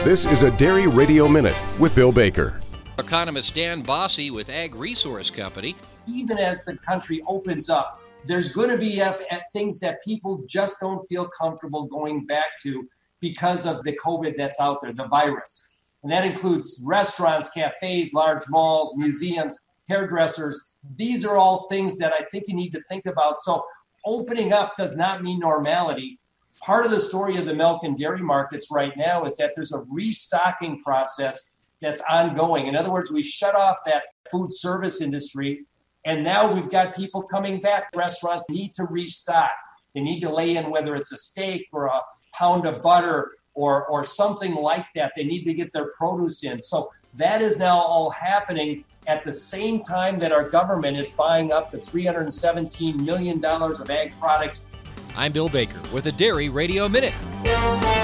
This is a Dairy Radio Minute with Bill Baker. Economist Dan Bosse with Ag Resource Company. Even as the country opens up, there's going to be things that people just don't feel comfortable going back to because of the COVID that's out there, the virus. And that includes restaurants, cafes, large malls, museums, hairdressers. These are all things that I think you need to think about. So opening up does not mean normality. Part of the story of the milk and dairy markets right now is that there's a restocking process that's ongoing. In other words, we shut off that food service industry, and now we've got people coming back. Restaurants need to restock. They need to lay in, whether it's a steak or a pound of butter or something like that. They need to get their produce in. So that is now all happening at the same time that our government is buying up to $317 million of ag products. I'm Bill Baker with a Dairy Radio Minute.